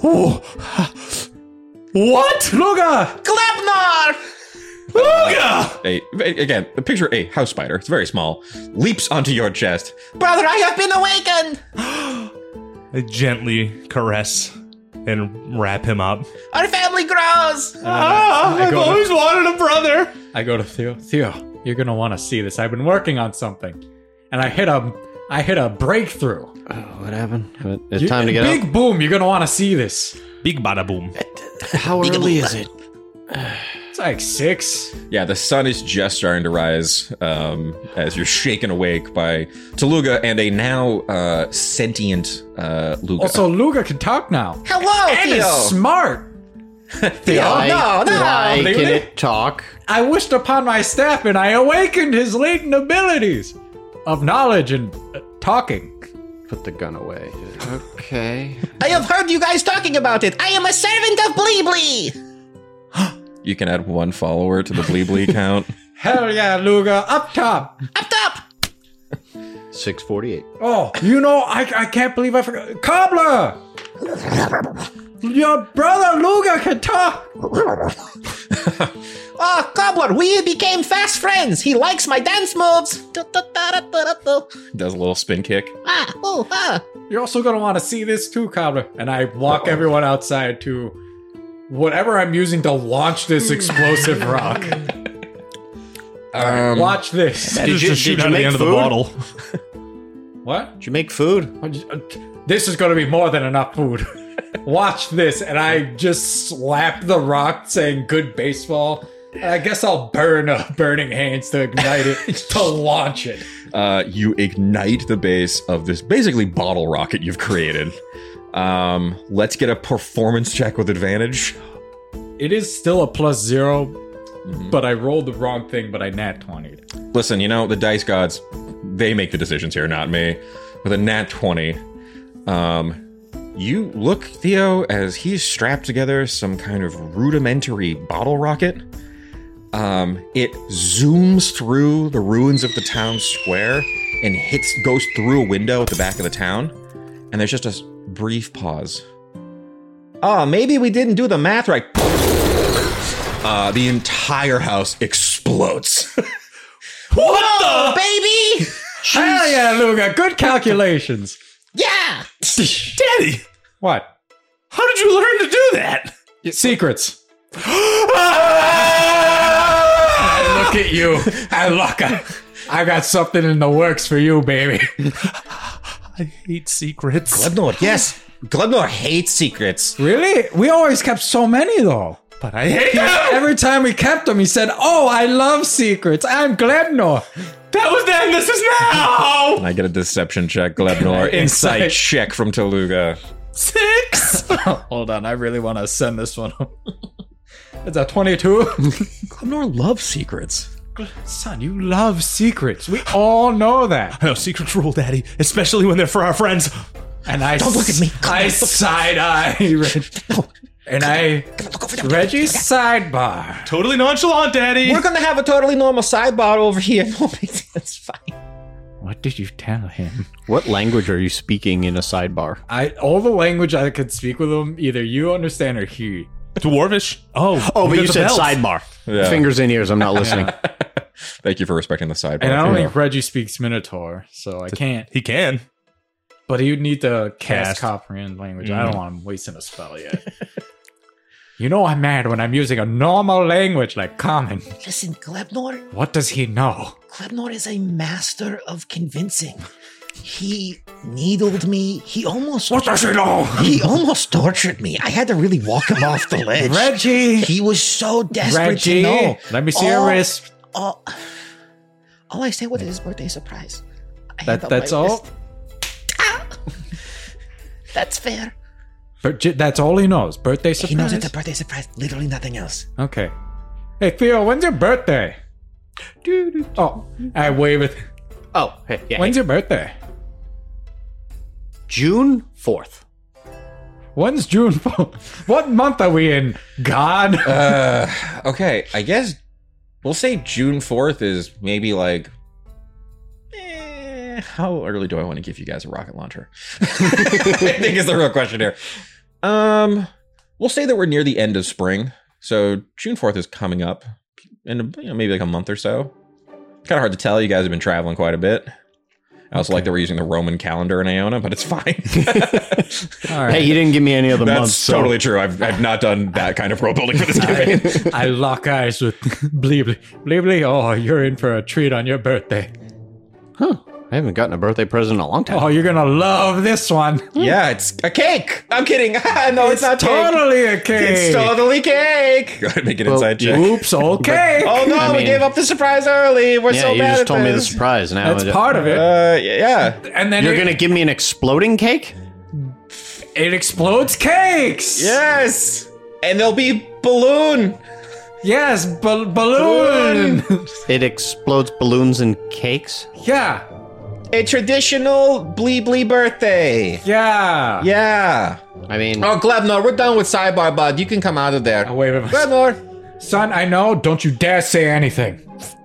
What? Luga! Glabnor. Again, the picture a house spider. It's very small. Leaps onto your chest. Brother, I have been awakened. I gently caress and wrap him up. Our family grows. I go to- wanted a brother. I go to Theo. Theo, you're gonna want to see this. I've been working on something, and I hit a breakthrough. What happened? It's time to get Big up. boom! You're gonna want to see this. Big bada boom. How early is it? It's like 6. Yeah, the sun is just starting to rise as you're shaken awake by Taluga and a now sentient Luga. Also, Luga can talk now. Hello, And is Theo. smart. Theo, Why- no. Why Really? can it talk? I wished upon my staff, and I awakened his latent abilities of knowledge and talking. Put the gun away. Okay. I have heard you guys talking about it. I am a servant of Bleeblee. You can add one follower to the Bleeblee count. Hell yeah, Luga, up top. Up top. 648. Oh, you know, I can't believe I forgot. Cobbler! Your brother Luga can talk. Oh, Cobbler, we became fast friends. He likes my dance moves. Does a little spin kick. You're also gonna want to see this too, Cobbler. And I walk everyone outside to whatever I'm using to launch this explosive rock. Watch this. Just to shoot out of the make end of the food? bottle. What? Did you make food? This is gonna be more than enough food. Watch this, and I just slap the rock saying good baseball. And I guess I'll burning hands to ignite it, to launch it. You ignite the base of this basically bottle rocket you've created. Let's get a performance check with advantage. It is still a +0. but I rolled the wrong thing, but I nat 20'd. Listen, the dice gods, they make the decisions here, not me. With a nat 20, you look, Theo, as he's strapped together some kind of rudimentary bottle rocket. It zooms through the ruins of the town square and goes through a window at the back of the town. And there's just a brief pause. Oh, maybe we didn't do the math right. The entire house explodes. Whoa, baby! Hell yeah, Luga. Good calculations. Yeah! Daddy, What? how did you learn to do that? Secrets. Look at you. I got something in the works for you, baby. I hate secrets. Glebnor, yes. Glebnor hates secrets. Really? We always kept so many, though. But I hate them. Every time we kept them, he said, "Oh, I love secrets. I'm Glebnor." That was then, this is now. And I get a deception check, Glebnor. Insight check from Toluga. 6. Hold on, I really want to send this one. Is that 22? Glebnor loves secrets. Son, you love secrets. We all know that. I know secrets rule, Daddy, especially when they're for our friends. And I Don't look at me. I side-eye Reggie. And Reggie's sidebar. Totally nonchalant, Daddy. We're gonna have a totally normal sidebar over here. That's fine. What did you tell him? What language are you speaking in a sidebar? All the language I could speak with him, either you understand or he. Dwarvish. Oh, But you got the said belt. sidebar. Yeah. Fingers in ears. I'm not listening. Thank you for respecting the sidebar. And I don't think Reggie speaks Minotaur, so I can't. He can. But he would need to cast Cast. comprehend language. I don't want him wasting a spell yet. I'm mad when I'm using a normal language like common. Listen, Glebnor. What does he know? Glebnor is a master of convincing. He needled me. He almost... What does he know? He almost tortured me. I had to really walk him off the ledge. Reggie! He was so desperate Reggie! to know. Let me see your wrist. All I said was his birthday surprise. I had That's my all? wrist. Ah! That's fair. But that's all he knows. Birthday surprise? He knows it's a birthday surprise. Literally nothing else. Okay. Hey, Theo, when's your birthday? Oh, I wave it. Oh, hey, yeah. When's your birthday? June 4th. When's June 4th? What month are we in? God? Okay, I guess we'll say June 4th is maybe like... how early do I want to give you guys a rocket launcher? I think is the real question here. We'll say that we're near the end of spring. So June 4th is coming up in maybe like a month or so. Kind of hard to tell. You guys have been traveling quite a bit. I also like that we're using the Roman calendar in Iona, but it's fine. All right. Hey, you didn't give me any other That's months. so- totally true. I've not done that kind of world building for this campaign. I lock eyes with Bleebly. Bleebly, oh, you're in for a treat on your birthday. Huh. I haven't gotten a birthday present in a long time. Oh, you're gonna love this one. Yeah, it's a cake. I'm kidding. No, it's not cake. Totally a cake. It's totally cake. Go ahead and make an inside check. Oops, okay. Oh no, I we mean- gave up the surprise early. We're yeah, so you bad just at told me the this. surprise. Now That's part of it. Yeah. And then You're going to give me an exploding cake? it explodes cakes. Yes. And there'll be balloon. Yes, balloon. It explodes balloons and cakes? Yeah. A traditional blee birthday. Yeah. Yeah. I mean, Oh, Glebnor, we're done with sidebar, bud. You can come out of there. Oh, wait a minute. Glebnor. Son, I know. Don't you dare say anything.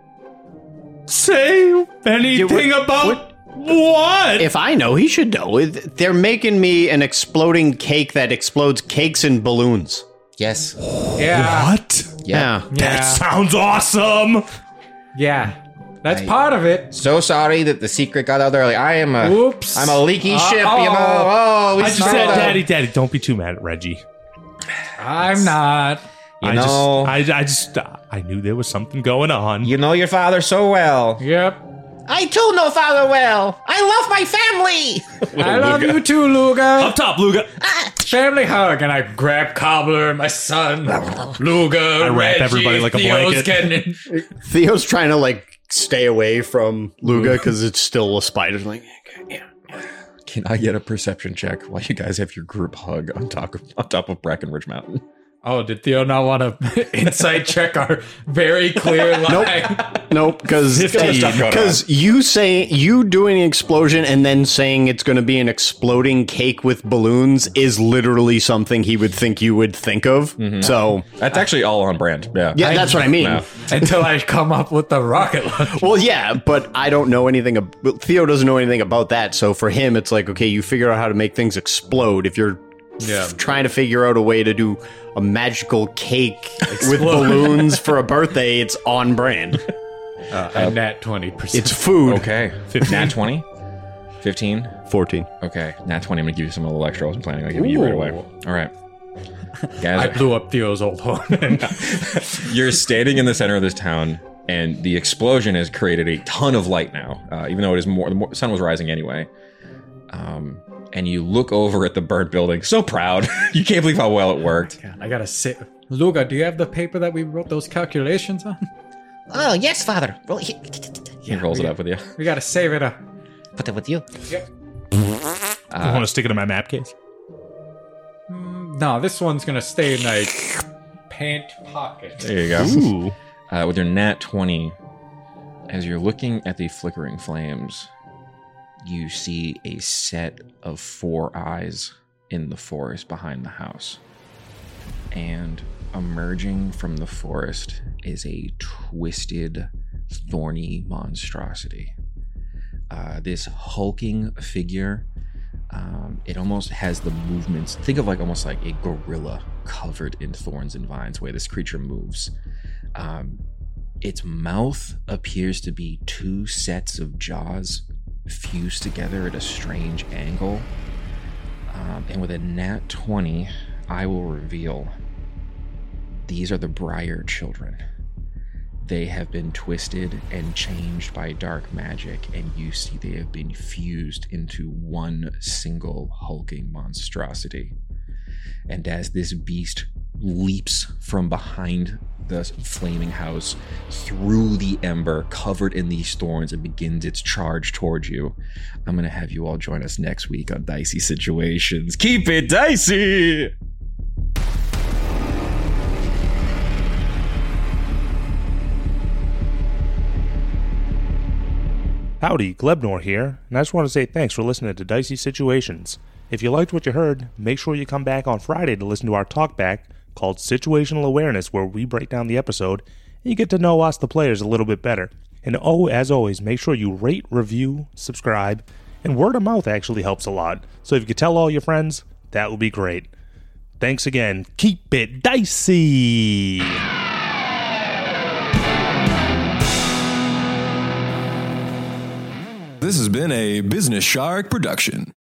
Say anything about what? if I know, he should know. They're making me an exploding cake that explodes cakes and balloons. Yes. Yeah. What? Yeah. That Yeah. sounds awesome. Yeah. That's part of it. So sorry that the secret got out early. I'm Oops. a leaky ship, Uh-oh. you know. Oh, we I just screwed said, up. Daddy, don't be too mad at Reggie. I'm not. You know, I knew there was something going on. you know your father so well. Yep. I too know Father well. I love my family. I love you too, Luga. Up top, Luga. Family hug, and I grab Cobbler, my son, Luga, I wrap Reggie, everybody like a Theo's blanket. getting in. Theo's trying to, stay away from Luga because it's still a spider. Can I get a perception check while you guys have your group hug on top of Breckenridge Mountain? Oh, did Theo not want to insight check our very clear line? Nope, because you doing an explosion and then saying it's going to be an exploding cake with balloons is literally something he would think you would think of. So That's actually all on brand. Yeah. yeah, that's what I mean. No. Until I come up with the rocket launcher. Well, yeah, but I don't know anything. Theo doesn't know anything about that. So for him, it's like, okay, you figure out how to make things explode. If you're trying to figure out a way to do a magical cake with balloons for a birthday, it's on brand. And nat 20%. It's food. Okay. Nat 20? 15? 14. Okay. Nat 20. I'm going to give you some of the lecture I was planning on giving you right away. All right. I Guys, blew up Theo's old home. you're standing in the center of this town, and the explosion has created a ton of light now, even though the sun was rising anyway. And you look over at the burnt building, so proud. You can't believe how well it worked. God, I gotta say, Luga, do you have the paper that we wrote those calculations on? Oh, yes, Father. Roll here. He rolls it up with you. We gotta save it up. Put that with you. Yep. I want to stick it in my map case. No, this one's gonna stay in my pant pocket. There you go. Ooh. With your nat 20, as you're looking at the flickering flames, you see a set of 4 eyes in the forest behind the house. And emerging from the forest is a twisted, thorny monstrosity. This hulking figure, it almost has the movements. Think of almost like a gorilla covered in thorns and vines, the way this creature moves. Its mouth appears to be 2 sets of jaws fused together at a strange angle. And with a nat 20, I will reveal these are the Briar children. They have been twisted and changed by dark magic, and you see they have been fused into one single hulking monstrosity. And as this beast leaps from behind the flaming house through the ember covered in these thorns and begins its charge towards you, I'm going to have you all join us next week on Dicey Situations. Keep it dicey! Howdy, Glebnor here, and I just want to say thanks for listening to Dicey Situations. If you liked what you heard, make sure you come back on Friday to listen to our talkback called Situational Awareness, where we break down the episode and you get to know us, the players, a little bit better. And as always, make sure you rate, review, subscribe, and word of mouth actually helps a lot. So if you could tell all your friends, that would be great. Thanks again. Keep it dicey! This has been a Business Shark production.